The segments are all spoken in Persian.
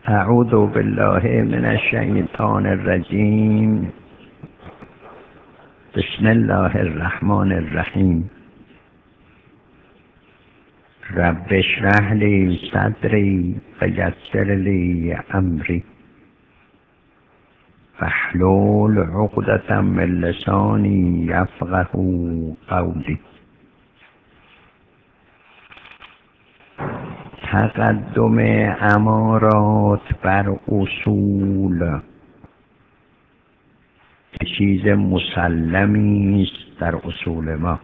اعوذ بالله من الشیطان الرجیم. بسم الله الرحمن الرحیم. رب اشرح لی صدری ویسر لی امری واحلل عقدة من لسانی یفقهوا قولی. تقدم امارات بر اصول چیز مسلمی است در اصول ما.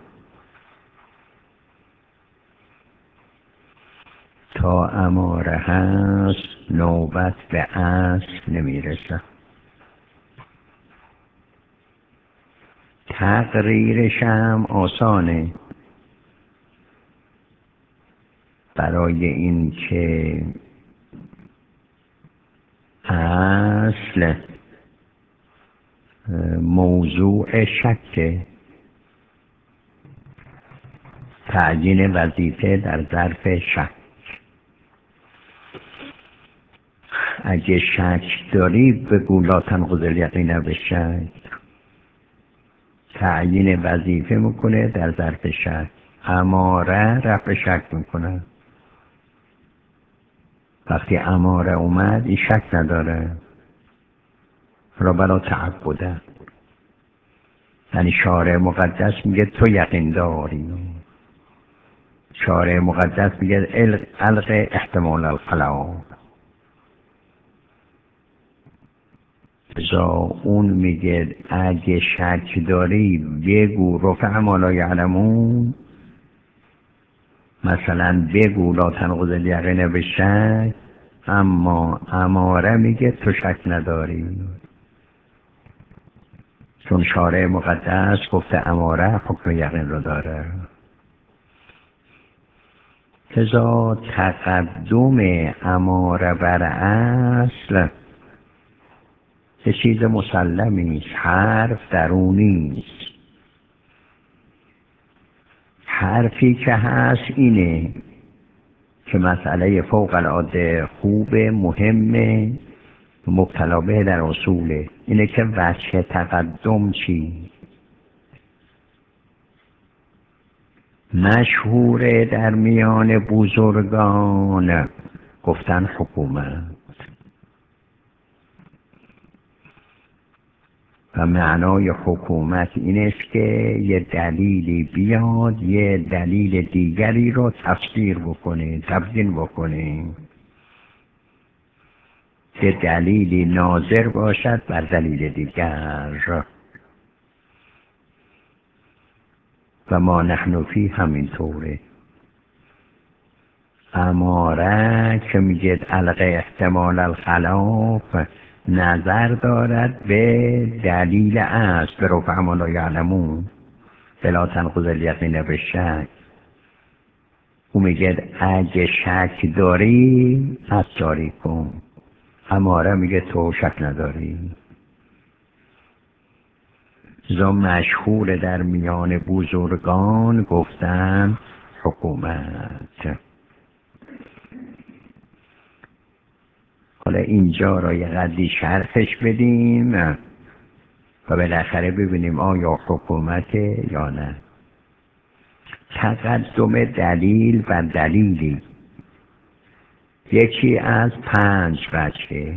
تا اماره هست نوبت به اصل نمیرسه. تقریرش هم آسانه، برای این که اصل موضوع شکه. تعیین وظیفه در ظرف شک. اگه شک داری بگو لا تنقض الیقین بالشک. تعیین وظیفه میکنه در ظرف شک. اماره رفع شک میکنه. وقتی اماره اومد این شک نداره، را برا تعبده. یعنی شارع مقدس میگه تو یقین داری. شارع مقدس میگه الغ احتمال الخلاف. ازا اون میگه اگه شک داری بگو رفع ما لا یعلمون. مثلا بگو لا تنقض الیقین بالشک، اما اماره میگه تو شک نداری. چون شارع مقدس گفته اماره حکم یقین رو داره. لذا تقدم اماره بر اصل یه چیز مسلمی است. حرف درونی است. حرفی که هست اینه که مسئله فوق العاده خوب مهمه مبتلا به در اصوله. اینه که وجه تقدم چی؟ مشهوره در میان بزرگان گفتن حکومت. و معنای حکومت این است که یه دلیلی بیاد یه دلیل دیگری رو تفسیر بکنه، تبیین بکنه. یه دلیلی ناظر باشد بر دلیل دیگر. و ما نحن فی همینطوره. اماره که میگه الغ احتمال الخلاف نظر دارد به دلیل اصل، به رفع ما لا یعلمون فلا تنقض الیقین بالشک. او میگه اگه شک داری پس جاری کن. اماره میگه تو شک نداری. زا مشهور در میان بزرگان گفتن حکومت. حالا اینجا را یه قدری شرحش بدیم و بالاخره ببینیم آیا حکومت یا نه. تقدم دلیل بر دلیلی یکی از 5 وجه.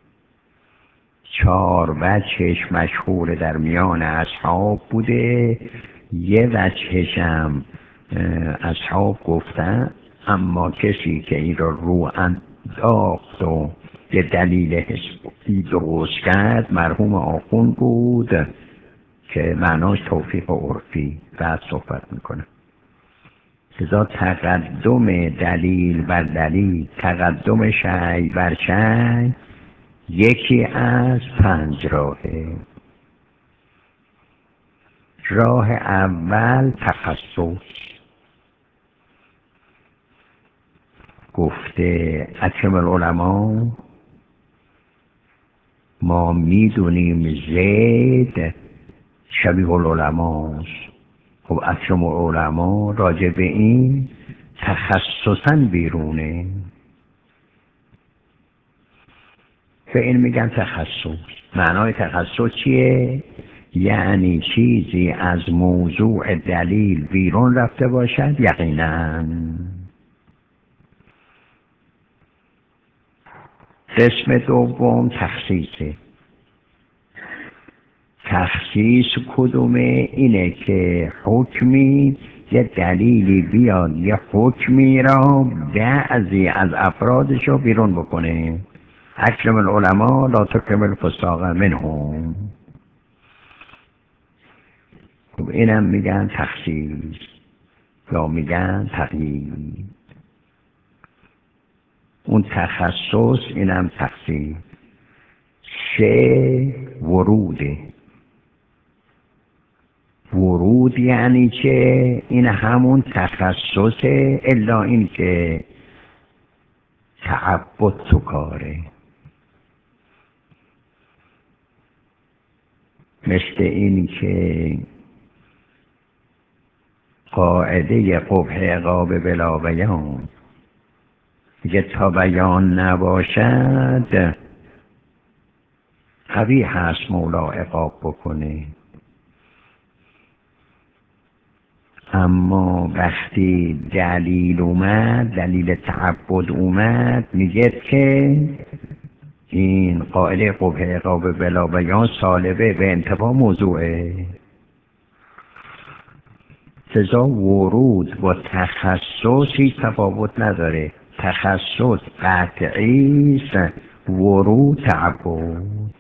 4 وجهش مشهور در میان اصحاب بوده، یه وجهش هم اصحاب گفتن، اما کسی که این رو انداخت و یه دلیل حسابی درست کرد مرحوم آخوند بود که معناش توفیق عرفی. بعد صحبت میکنه. لذا تقدم دلیل بر دلیل، تقدم شیء بر شیء یکی از 5 راهه. راه اول تخصص. گفته اکرم العلماء ما میدونیم زید شبیه العلماست. خب اکرم العلماء راجع به این تخصصاً بیرونه. به این میگن تخصص. معنای تخصص چیه؟ یعنی چیزی از موضوع دلیل بیرون رفته باشد یقینا. قسم دوم تخصیصه. تخصیص کدومه؟ اینه که حکمی یه دلیلی بیاد یه حکمی را بعضی از افرادشو بیرون بکنه. اکرم العلماء لا تکرم الفساق منهم. خب اینم میگن تخصیص یا میگن تقیید. اون تخصص اینم تخصیص. سه وروده. ورود یعنی چه؟ این همون تخصصه، الا این که تعبد تو کاره. مثل این که قاعده قبح عقاب بلا بیان، دیگه تا بیان نباشد قبیح هست مولا عقاب بکنه. اما وقتی دلیل اومد، دلیل تعبد اومد، میگه که این قاعده قبح عقاب بلا بیان سالبه به انتفاع موضوعه. لذا ورود با تخصص هیچ تفاوت نداره. تخصص قطعی است، ورود تعبد.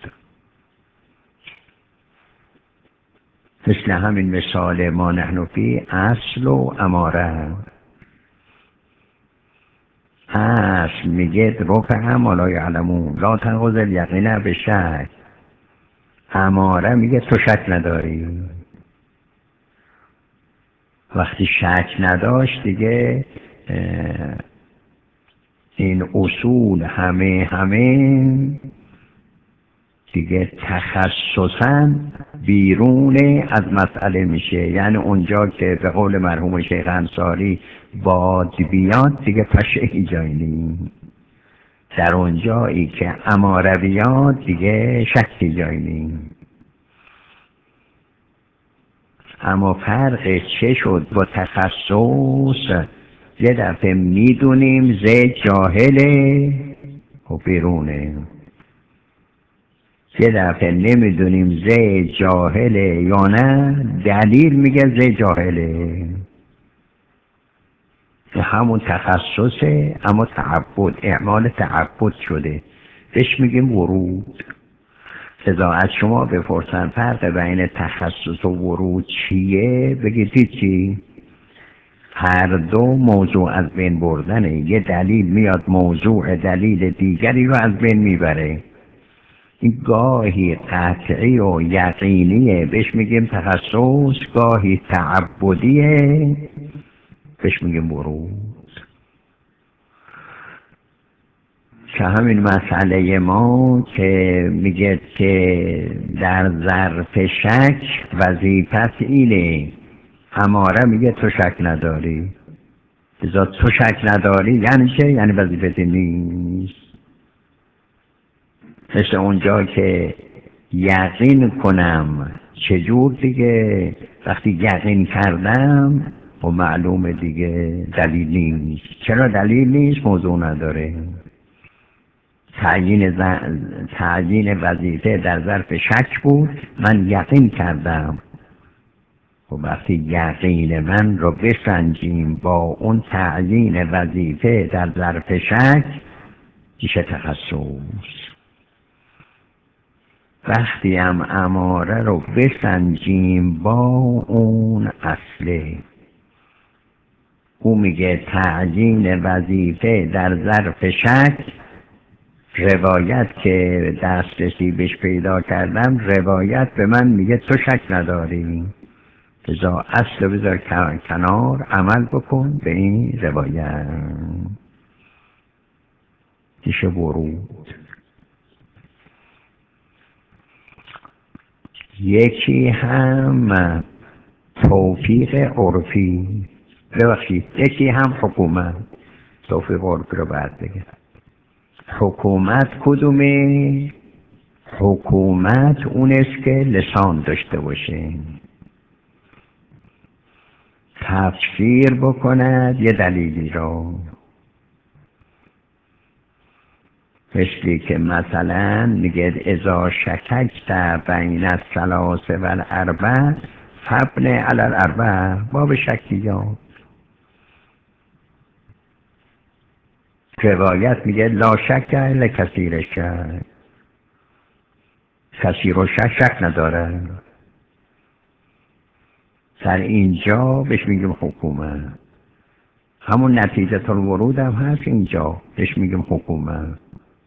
مثل همین مثال ما نحن فی اصل و اماره. اصل میگه رفع ما لا یعلمون لا تنقض الیقین بشک. اماره میگه تو شک نداری. وقتی شک نداشت دیگه این اصول همه دیگه تخصصاً بیرون از مسئله میشه. یعنی اونجا که به قول مرحوم شیخ انصاری باد بیاد دیگه پشه جایی نیست. در اونجایی که اماره بیاد دیگه شکی جایی نیست. اما فرق چه شد با تخصص؟ یه دفعه میدونیم زید جاهله و بیرونه، یه دفعه نمیدونیم زید جاهله یا نه، دلیل میگه زید جاهله. همون تخصصه اما تعبد، اعمال تعبد شده، بهش میگیم ورود. لذا از شما بپرسن فرق بین تخصص و ورود چیه؟ بگید چی؟ هر دو موضوع از بین بردنه. یه دلیل میاد موضوع دلیل دیگری رو از بین میبره. این گاهی قطعی و یقینیه بهش میگیم تخصص، گاهی تعبدیه بهش میگیم ورود. که همین مسئله ما که میگه که در ظرف شک وظیفت اینه، اماره میگه تو شک نداری. لذا تو شک نداری یعنی چه؟ یعنی وظیفت نیست. مثل اونجا که یقین کنم، چجور دیگه؟ وقتی یقین کردم و معلومه دیگه دلیل نیست. چرا دلیل نیست؟ موضوع نداره. تعیین وظیفه در ظرف شک بود، من یقین کردم. و وقتی یقین من رو بسنجیم با اون تعیین وظیفه در ظرف شک، میشه تخصص. وقتی هم اماره رو بسنجیم با اون اصله، او میگه تعیین وظیفه در ظرف شک، روایت که دسترسی بهش پیدا کردم، روایت به من میگه تو شک نداری. لذا اصل بذار کنار، عمل بکن به این روایت. میشه ورود. یکی هم توفیق عرفی، ببخشید یکی هم حکومت. توفیق عرفی رو بعد بگم. حکومت کدومه؟ حکومت اون است که لسان داشته باشه، تفسیر بکند یه دلیلی رو. مثلی که مثلا میگه اذا شککت بین الثلاث و الاربع فابن علی الاربع، باب شکیات. روایت میگه لا شک لکثیر شک، کثیر و شک نداره. در اینجا بهش میگیم حکومت. همون نتیجه الورود هم هست، اینجا بهش میگیم حکومت.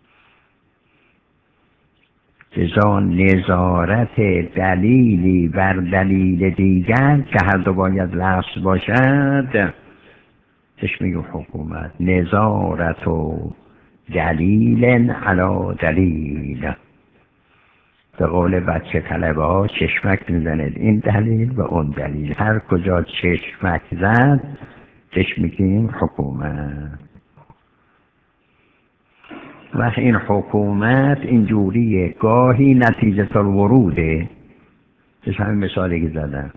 جزا نظارت دلیلی بر دلیل دیگر که هر دو باید لفظ باشد بهش میگیم حکومت. نظارت و دلیل علی دلیل. به قول بچه طلبه ها چشمک میزند این دلیل و اون دلیل، هر کجا چشمک زد بهش میگیم حکومت. و این حکومت اینجوریه، گاهی نتیجه الوروده، بهش همین مثالی که زدم،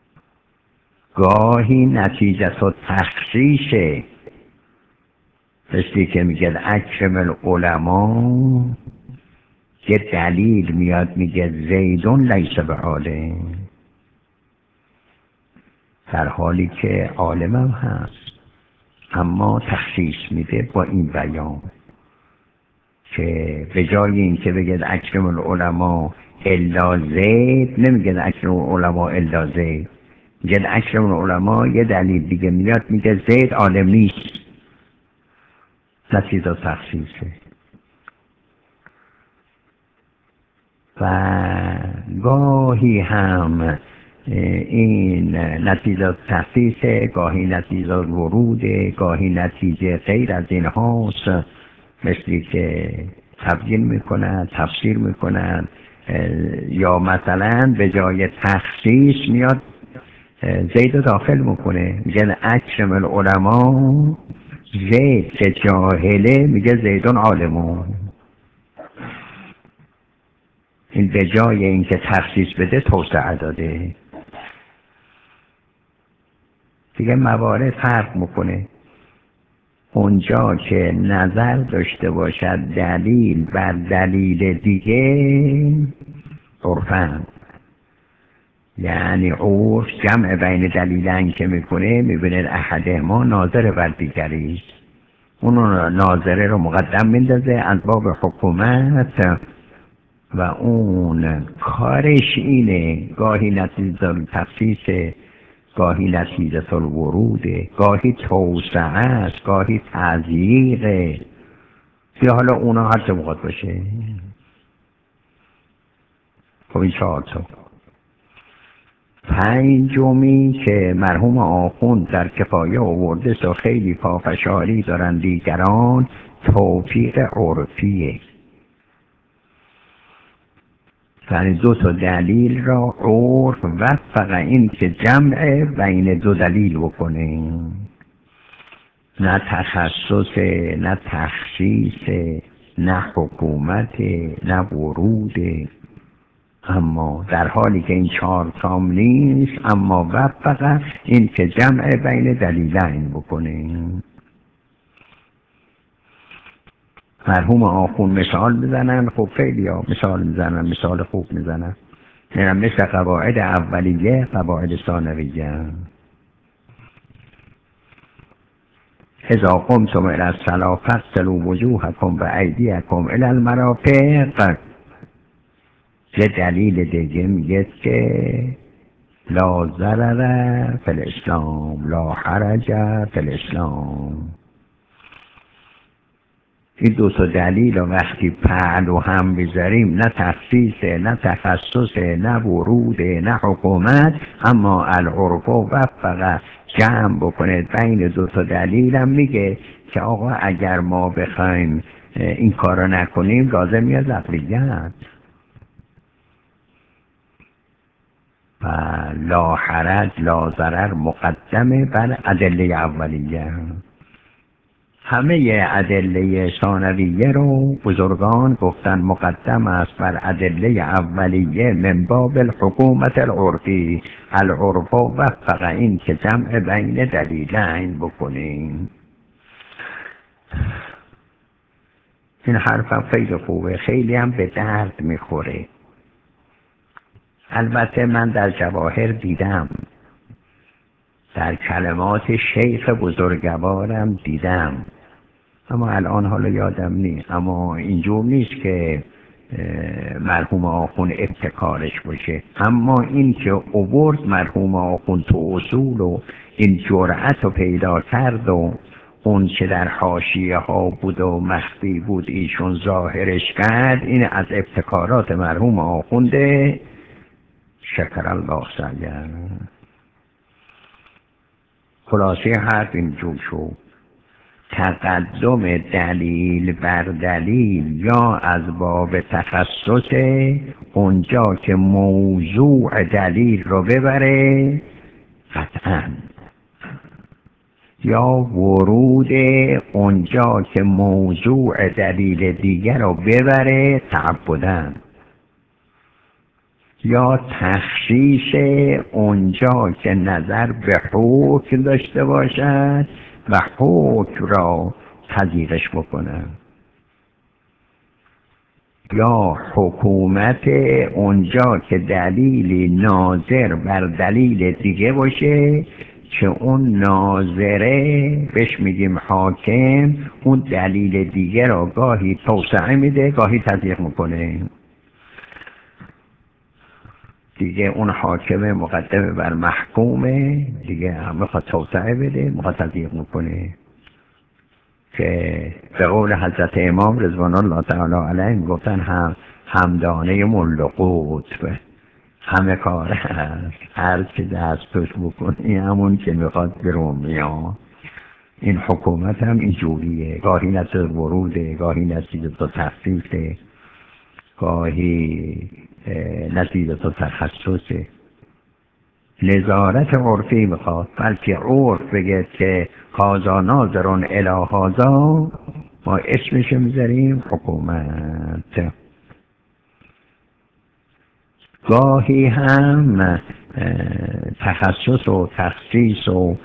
گاهی نتیجه التخصیصه، مثلی که میگه اکرم العلماء، یه دلیل میاد میگه زیدون لیس بعالم، در حالی که عالمم هست، اما تخصیص میده با این بیان که به جای این که بگه اکرم العلماء الا زید، نمیگه اکرم العلماء الا زید، میگه اکرم العلماء یه دلیل دیگه میاد میگه زید عالم نیست، نتیجه تخصیصه. و گاهی هم این نتیجه تخصیصه، گاهی نتیجه وروده، گاهی نتیجه غیر از این هاست، مثلی که تبیین میکنن، تفسیر میکنن، یا مثلا به جای تخصیص میاد زید رو داخل میکنه، میگه اکرم العلماء زید، که جاهله میگه زیدون عالمون. این به جای اینکه تخصیص بده توسعه داده. دیگه موارد فرق میکنه. اونجا که نظر داشته باشد دلیل بر دلیل دیگه عرفن، یعنی عرف جمع بین دلیلن که میکنه، میبینه احدهما ناظر بر دیگری، اون ناظره رو مقدم میندازه از باب حکومت و اون کارش اینه، گاهی نتیجه تخصیص، گاهی نتیجه الوروده، گاهی توسعه است، گاهی تضییقه، که حالا اونا هر چه موقع باشه. خب این 4 تا. پنجمی که مرحوم آخوند در کفایه آورده تا خیلی پافشاری دارن دیگران، توفیق عرفیه. یعنی 2 تا دلیل را عرف وفق این که جمع بین 2 دلیل بکنه، نه تخصص، نه تخصیص، نه حکومت، نه ورود، اما در حالی که این 4 تام نیست، اما وفق این که جمع بین دلیلین بکنه. مرحوم آخون مثال میزنن، خب خیلی ها مثال میزنن، مثال خوب میزنن، مثل قواعد اولیه، قواعد ثانویه. اذا قمتم الى الصلاة فاغسلوا وجوهکم و ایدیکم الى المرافق. یه دلیل دیگه میگه که لا ضرر فی الاسلام لا حرج فی الاسلام. این 2 تا دلیل وقتی پهلو هم بذاریم، نه تخصیصه، نه تخصصه، نه وروده، نه حکومت، اما العرف وفق جمع بکنه بین 2 تا دلیل، هم میگه که آقا اگر ما بخوایم این کارو نکنیم لازم میاد عقلیت. و لا حرج لا ضرر مقدمه بر ادله اولیه. همه ادله ثانویه رو بزرگان گفتن مقدم است بر ادله اولیه من باب الحکومت العرفی. العرف وفق، این که جمع بین دلیلین بکنیم. این حرفم خیلی خوبه، خیلی هم به درد میخوره. البته من در جواهر دیدم، در کلمات شیخ بزرگوارم دیدم، اما الان حالا یادم نیست. اما اینجور نیست که مرحوم آخوند ابتکارش باشه، اما این که اوورد مرحوم آخوند تو اصول و این جرأت رو پیدا کرد و اون که در حاشیه ها بود و مخفی بود ایشون ظاهرش کرد، این از ابتکارات مرحوم آخونده. شکر الله سعیه. خلاصه حرف اینجور شد: تقدم دلیل بر دلیل یا از باب تخصص، اونجا که موضوع دلیل رو ببره قطعاً، یا ورود اونجا که موضوع دلیل دیگر رو ببره تعبداً، یا تخصیص اونجا که نظر به حکم داشته باشد و حکم را تضییقش بکنه، یا حکومت اونجا که دلیلی ناظر بر دلیل دیگه باشه که اون ناظره بهش میگیم حاکم، اون دلیل دیگه را گاهی توسعه میده گاهی تضییق میکنه. دیگه اون حاکم مقدم بر محکومه، دیگه هم میخواد توسعه بده میخواد تضییق میکنه. که به قول حضرت امام رضوان الله تعالی علیه گفتن همدانه مل قطب، همه کار هست، هر چه دست توش بکنی همون که میخواد برون میاد. این حکومت هم اینجوریه، گاهی نتیجه وروده، گاهی نتیجه تو تخصیصه، گاهی نتیجه تو تخصصه. نظارت عرفی میخواد، بلکه عرف بگه که هازا ناظرون الی هازا، ما اسمش میذاریم حکومت. گاهی هم تخصص و تخصیص و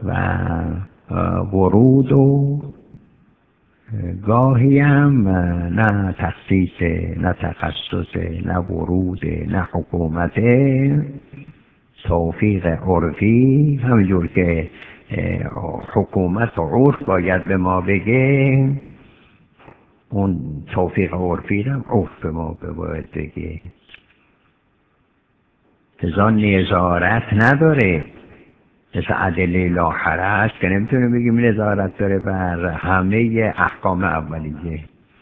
ورود و گاهی هم نه تخصیص نه تخصص نه ورود نه حکومت. توفیق عرفی همینجور که حکومت و عرف باید به ما بگه، اون توفیق عرفی هم عرف به ما باید بگه. ازان نظارت نداره، مثل ادله لاحره است که نمیتونه بگیم نظارت داره بر همه احکام اولیه.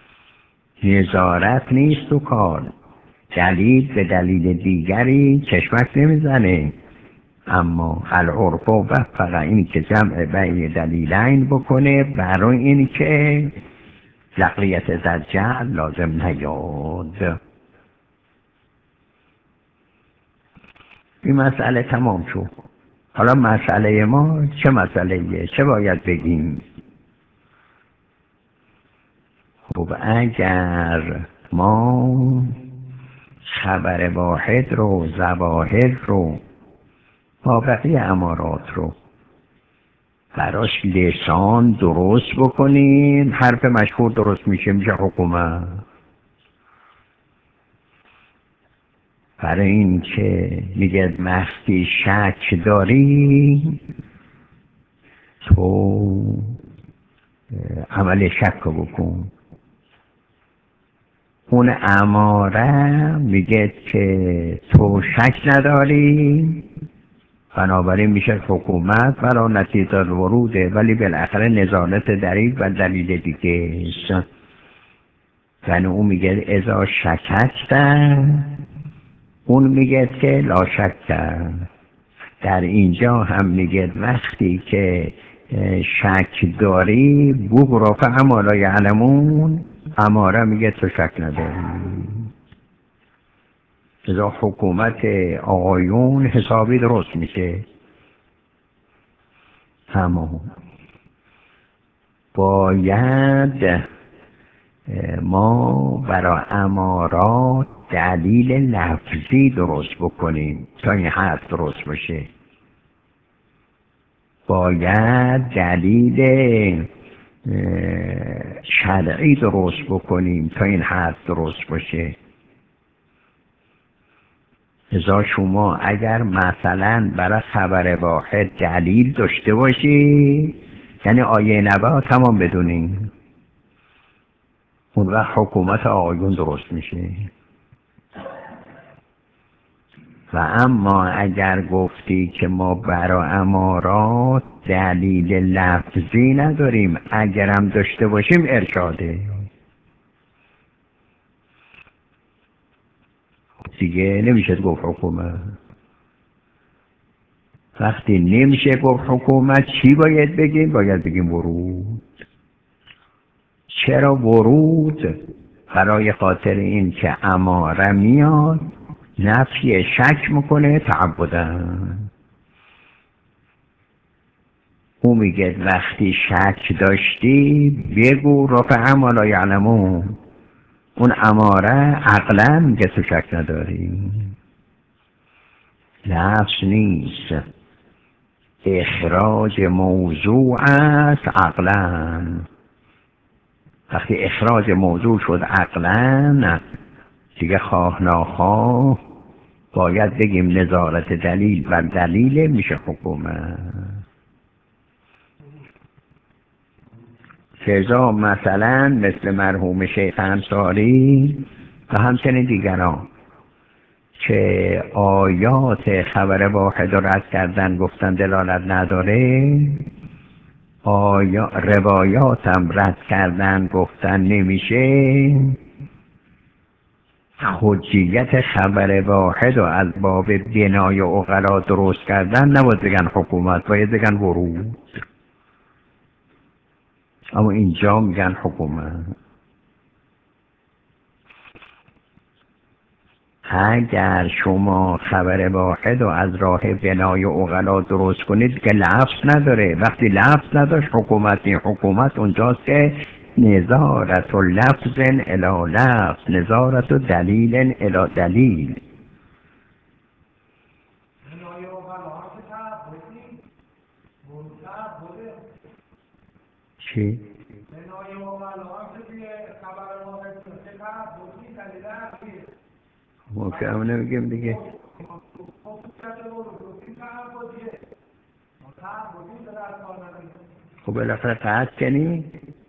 نظارت نیست تو کار، دلیل به دلیل دیگری چشمک نمیزنه، اما العرف وفق، این که جمع بین دلیلین بکنه برای این که لقلیت زجل لازم نیاد. این مسئله تمام شد. حالا مسئله ما چه مسئله‌ایه؟ چه باید بگیم؟ خب اگر ما خبر واحد رو، ظواهر رو با بقیه امارات رو براش لسان درست بکنیم، حرف مشهور درست میشه حکومت. برای این که میگه وقتی شک داری تو عمل شک رو بکن. اون اماره میگه که تو شک نداری، بنابراین میشه حکومت برای نتیجه وروده، ولی بالاخره نظارت دلیل و دلیل دیگه است. یعنی اون میگه اذا شکست، اون میگه که لا شک. در اینجا هم میگه وقتی که شک داری بگو فهم لا یعلمون، اماره میگه تو شک نداری. اذا حکومت آقایون حسابی درست میشه. تمام. باید ما برای امارات دلیل لفظی درست بکنیم تا این حرف درست باشه. باید دلیل شرعی درست بکنیم تا این حرف درست باشه. لذا شما اگر مثلا برای خبر واحد دلیل داشته باشی، یعنی آیه نبا تمام بدونین، اون وقت حکومت آقایون درست میشه. و اما اگر گفتی که ما برای امارات دلیل لفظی نداریم، اگرم داشته باشیم ارشاده، دیگه نمیشه گفت حکومت. وقتی نمیشه گفت حکومت چی باید بگیم؟ باید بگیم ورود. چرا ورود؟ برای خاطر این که اماره میاد نفی شک میکنه تعبدن. او میگه وقتی شک داشتی بگو رفع ما لا یعلمون. اون اماره عقلا میگه تو شک نداری، لفظ نیست، اخراج موضوع است عقلا. وقتی اخراج موضوع شد عقلا، دیگه خواه ناخواه باید بگیم نظارت دلیل و دلیل میشه حکومت. لذا مثلا مثل مرحوم شیخ انصاری و همچنین دیگران که آیات خبر واحد رد کردن، گفتن دلالت نداره، روایات هم رد کردن گفتن نمیشه، حجیت خبر واحد و از باب بنای عقلا درست کردن، نباید بگن حکومت، باید بگن ورود. اما اینجا میگن حکومت. اگر شما خبر واحد و از راه بنای عقلا درست کنید که لفظ نداره، وقتی لفظ نداشت حکومت این حکومت اونجاست که نظارت و لفظ الی لفظ، نظارت و دلیل الی دلیل. چی؟ ما که همه نمیگیم دیگه. خب بالاخره قطع کنی؟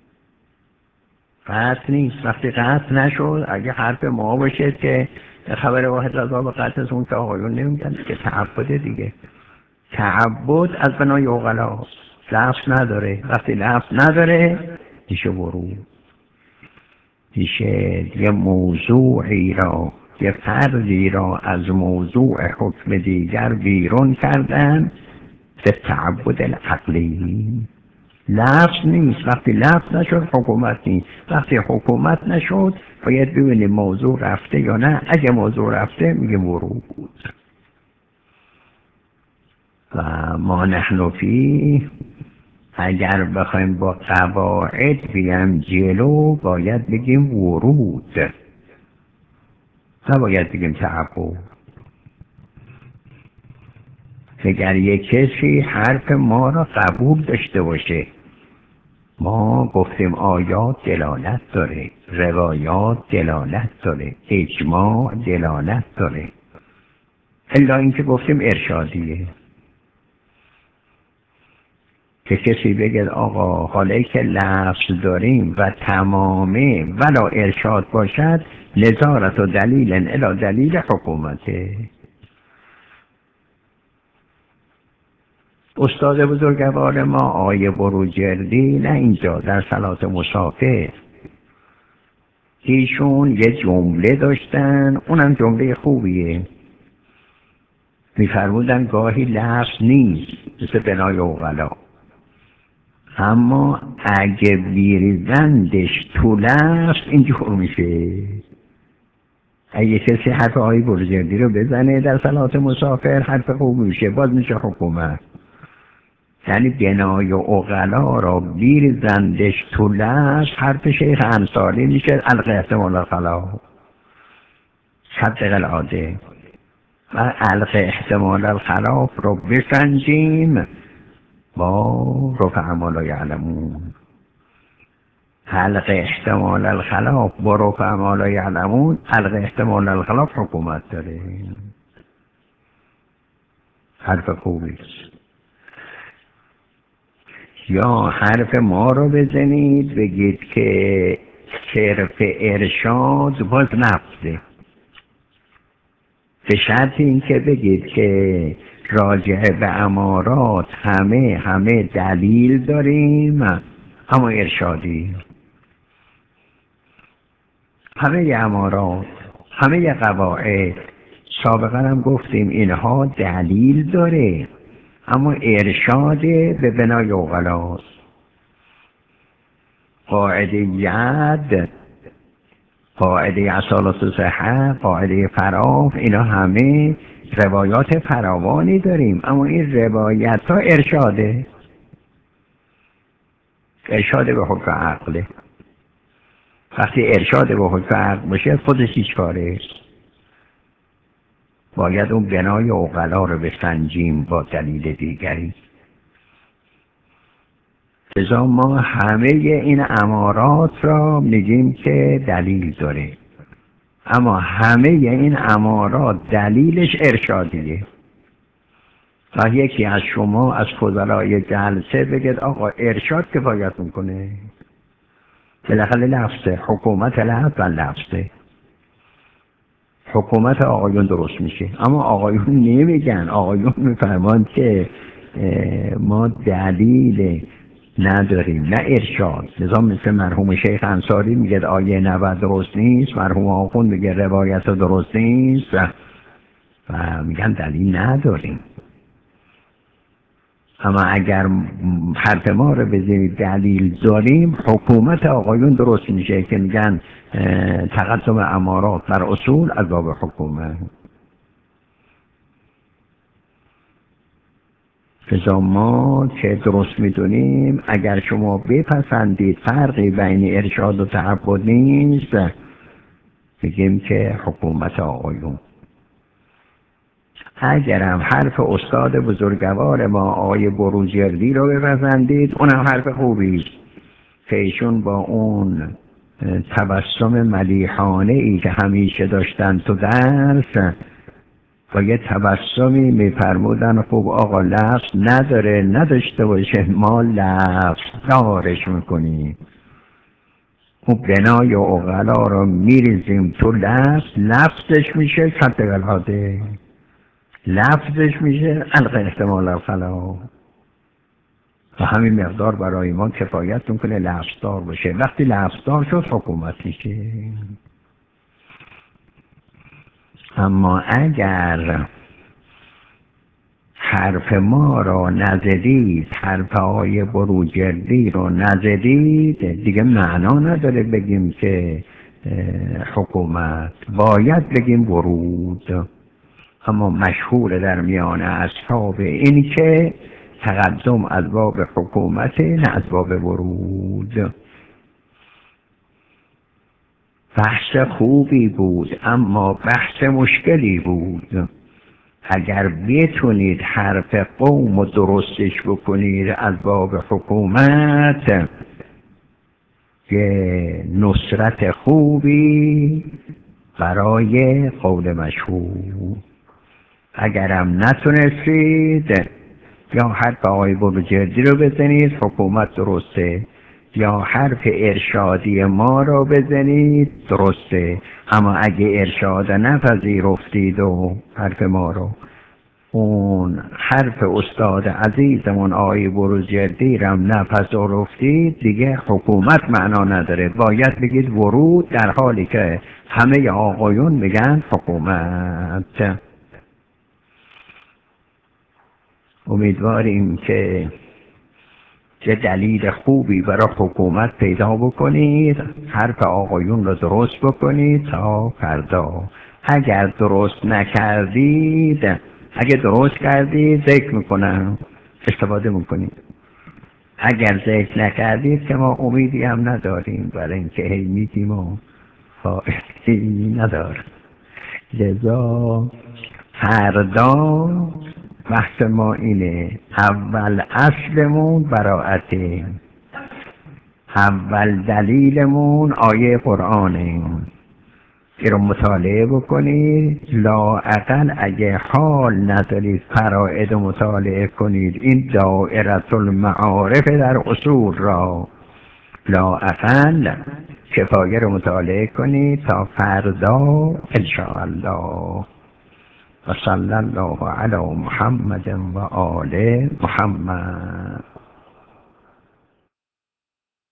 قطع نیست. وقتی قطع نشد، اگه حرف ما باشه که خبر واحد از باب قطع از اون که آقایون نمیگن که تعبده دیگه. تعبد از بنای عقلا لفظ نداره. وقتی لفظ نداره میشه ورود، میشه یه موضوعی را، یه فردی را از موضوع حکم دیگر بیرون کردن به تعبد العقلی. لفظ نیست. وقتی لفظ نشد حکومت نیست. وقتی حکومت نشد باید ببینیم موضوع رفته یا نه. اگه موضوع رفته میگه ورود. و ما نحن فی، اگر بخوایم با قواعد بیم جلو باید بگیم ورود، نباید بگیم تعبد. اگر یک کسی حرف ما را قبول داشته باشه، ما گفتیم آیات دلالت داره، روایات دلالت داره، اجماع دلالت داره، الا اینکه گفتیم ارشادیه. که کسی بگه آقا حالا که لفظ داریم و تمامه ولا ارشاد باشد، نظارت و دلیل الی دلیل حکومته. استاد بزرگوار ما آقای بروجردی نه اینجا در صلات مسافر، ایشون یه جمله داشتن، اونم جمله خوبیه، میفرمودن گاهی لفظ نیست مثل بنای عقلا، اما اگه بیریزندش تو لفظ اینجور میشه. اگه کسی حرف آقای بروجردی رو بزنه در صلات مسافر حرف خوب میشه، باز میشه حکومت. یعنی بنای عقلا را بیرزندش تو لش، حرف شیخ انصاری میشه الق احتمال الخلاف صدق العاده و الق احتمال الخلاف رو بسنجیم با رفع ما لا یعلمون. حلق احتمال الخلاف با رفع ما لا یعلمون، حلق احتمال الخلاف حکومت داره. حرف خوبیست. یا حرف ما رو بزنید بگید که صرف ارشاد باز نفسه، به شرط این که بگید که راجع به امارات همه دلیل داریم، اما ارشادی همه امارات همه قواعد سابقا هم گفتیم اینها دلیل داره، اما ارشاد به بنای عقلاست. قاعده ید، قاعده اصالت و صحه، قاعده فراف، اینا همه روایات فراوانی داریم، اما این روایت ها ارشاده به حکم عقله. وقتی ارشاد به حکم عقل باشه خودش هیچ کاره، باید اون بنای عقلا رو بسنجیم با دلیل دیگری. لذا ما همه این امارات را میگیم که دلیل داره، اما همه این امارات دلیلش ارشادیه. و یکی از شما از فضلای جلسه بگید آقا ارشاد کفایت میکنه، بالاخره لفظه، حکومت لفظ و لفظه، حکومت آقایون درست میشه، اما آقایون نمیگن، آقایون میفرمان که ما دلیل نداریم نه ارشاد. لذا مثل مرحوم شیخ انصاری میگه آیه 90 درست نیست، مرحوم آخوند میگه روایت درست نیست و میگن دلیل نداریم. اما اگر حرف ما رو بزنید دلیل داریم، حکومت آقایون درست میشه که میگن تقدم امارات بر اصول از باب حکومت. لذا ما که درست میدونیم اگر شما بپسندید فرقی بین ارشاد و تعبد نیست، بگیم که حکومت آقایون. اگرم حرف استاد بزرگوار ما آقای بروجردی رو بپسندید، اونم حرف خوبی است که ایشون با اون تبسم ملیحانه ای که همیشه داشتن تو درس با یه تبسمی میفرمودن خوب آقا لفظ نداره نداشته باشه، ما لفظ دارش میکنیم، اون بنای عقلا رو میریزیم تو لفظ، لفظش میشه صدق العاده، لفظش میشه الق احتمال الخلاف و همین مقدار برای ما کفایت میکنه لفظدار باشه. وقتی لفظدار شد حکومت میشه. اما اگر حرف ما رو نزدید، حرف های بروجردی رو نزدید، دیگه معنا نداره بگیم که حکومت، باید بگیم ورود. اما مشهور در میان اصحاب این که تقدم از باب حکومت نه از باب ورود. بحث خوبی بود اما بحث مشکلی بود. اگر بتونید حرف قوم و درستش بکنید از باب حکومت، یه نصرت خوبی برای قول مشهور. اگرم نتونستید یا حرف آقای بروجردی رو بزنید حکومت درسته، یا حرف ارشادی ما رو بزنید درسته. اما اگه ارشاد نپذیرفتید و حرف ما رو، اون حرف استاد عزیزمون آقای بروجردی رو نپذیرفتید، دیگه حکومت معنا نداره، باید بگید ورود، در حالی که همه آقایون میگن حکومت. امیدواریم که چه دلیل خوبی برای حکومت پیدا بکنید، حرف آقایون رو درست بکنید تا فردا. اگر درست نکردید، اگه درست کردید ذکر میکنم استفاده میکنیم. اگر ذکر نکردید که ما امیدی هم نداریم، برای اینکه هی میگیم و فایده‌ای نداره. لذا فردا بحث ما اینه، اول اصلمون براعته، اول دلیلمون آیه قرآنه. این رو مطالعه بکنید، لااقل اگه حال ندارید فرائض مطالعه کنید، این دائره المعارف در اصول را لااقل کفایه رو مطالعه کنید تا فردا انشاءالله. و صلی الله علی محمد و آل محمد.